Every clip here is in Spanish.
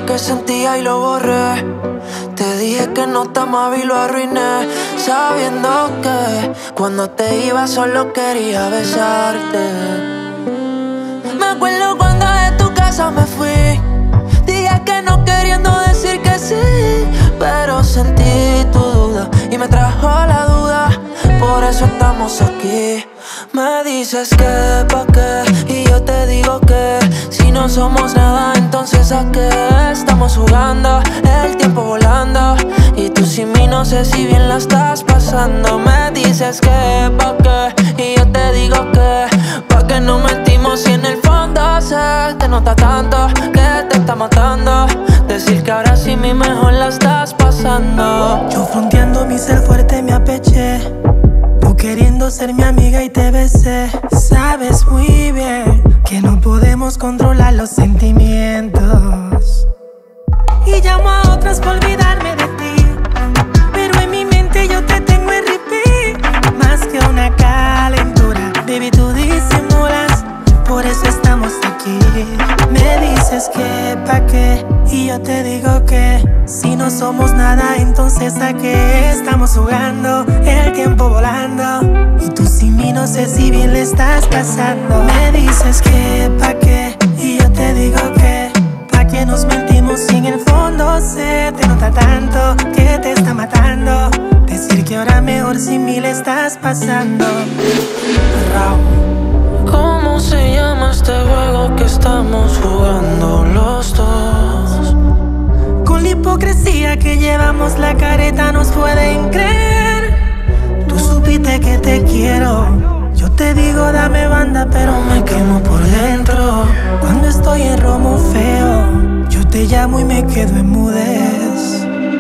que sentía y lo borré. Te dije que no te amaba y lo arruiné, sabiendo que cuando te iba solo quería besarte. Me acuerdo cuando de tu casa me fui. Dije que no queriendo decir que sí, pero sentí tu duda y me trajo la duda. Por eso estamos aquí. Me dices que pa' qué y yo te digo que si no somos nada, entonces ¿a qué estamos jugando? El tiempo volando y tú sin mí no sé si bien la estás pasando. Me dices que pa' qué y yo te digo que pa' qué nos mentimos si en el fondo se te nota tanto que te está matando. Decir que ahora sí mi mejor la estás pasando. Yo fronteando mi ser fuerte me apeché, tú queriendo ser mi amiga y te besé. Sabes muy bien que no podemos controlar los sentimientos y llamo a otras por olvidarme de ti, pero en mi mente yo te tengo en repeat. Más que una calentura, baby, tú disimulas, por eso estamos aquí. Me dices que pa' qué y yo te digo que si no somos nada, entonces ¿a qué estamos jugando? El tiempo volando y tú sin mí no sé si bien le estás pasando. Me dices que pa' qué y yo te digo que pa' qué nos mentimos si en el fondo se te nota tanto que te está matando. Decir que ahora mejor sin mí le estás pasando. ¿Cómo se llama este juego que estamos jugando los dos? Con la hipocresía que llevamos la careta nos pueden creer. Tú supiste que te quiero, yo te digo dame banda pero me quemo por dentro. Cuando estoy en romo feo, yo te llamo y me quedo en mudez.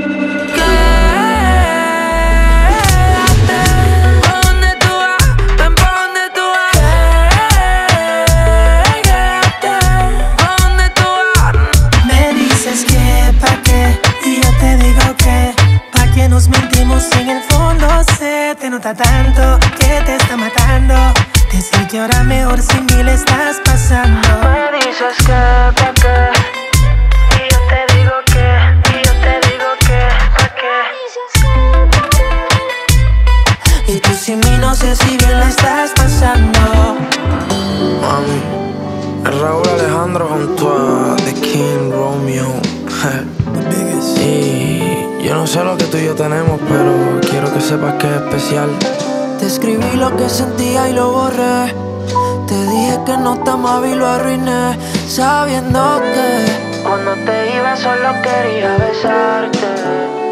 Nos mentimos y en el fondo se te nota tanto que te está matando. Decir que ahora mejor sin mí le estás pasando. Me dices que pa' qué y yo te digo que, y yo te digo que pa' qué. Y tú sin mí no sé si bien la estás pasando. Mami, es Raúl Alejandro junto a The King Romeo. Y yo no sé lo que tú y yo tenemos, pero quiero que sepas que es especial. Te escribí lo que sentía y lo borré. Te dije que no te amaba y lo arruiné, sabiendo que cuando te iba solo quería besarte.